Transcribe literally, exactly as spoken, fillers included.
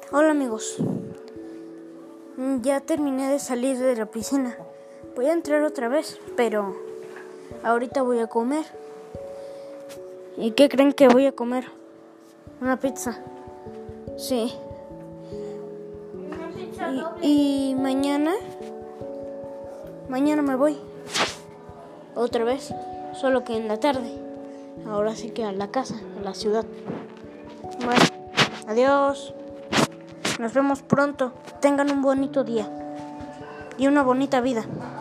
Hola amigos, ya terminé de salir de la piscina. Voy a entrar otra vez, pero ahorita voy a comer. ¿Y qué creen que voy a comer? Una pizza. Sí. Una pizza doble. Y, y mañana, mañana me voy. Otra vez, solo que en la tarde. Ahora sí que a la casa, a la ciudad. Bueno, adiós. Nos vemos pronto. Tengan un bonito día y una bonita vida.